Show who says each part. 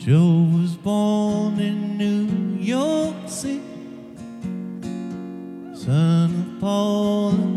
Speaker 1: Joe was born in New York City, son of Paul and